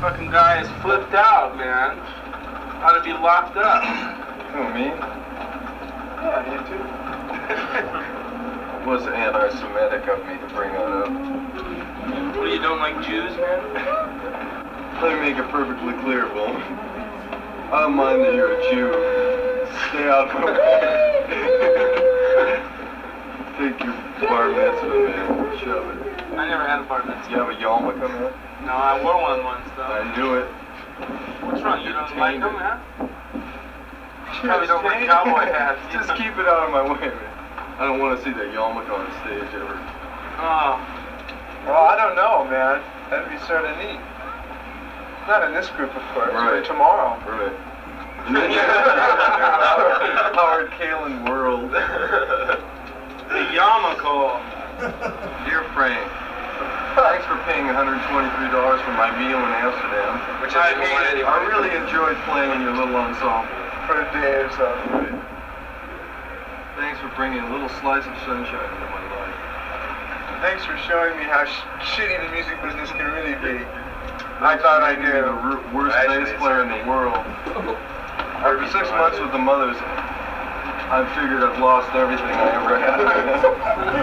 fucking guy is flipped out, man. Ought to be locked up. Who, me? Yeah, you too. It was anti-Semitic of me to bring that up. What, you don't like Jews, man? Let me make it perfectly clear, Bowman. I don't mind that you're a Jew. Stay out of my way. Take your bar mitzvah, man. Shove it. I never had a bar mitzvah. You have a yarmulke, man? No, I wore one once, though. I knew it. What's wrong? You don't like them, man? Just Probably don't wear cowboy hats. Just keep it out of my way, man. I don't want to see that yarmulke on stage ever. Oh. Well, I don't know, man. That'd be sort of neat. Not in this group, of course. Right. But tomorrow. Right. Howard Kalin world. The yarmulke. Dear Frank, thanks for paying $123 for my meal in Amsterdam. Which I hated. I really enjoyed playing in your little ensemble. For a day or so. Right. Thanks for bringing a little slice of sunshine into my life. Thanks for showing me how shitty the music business can really be. I thought I knew. The worst bass player in the world. After 6 months with the Mothers, I figured I've lost everything I ever had.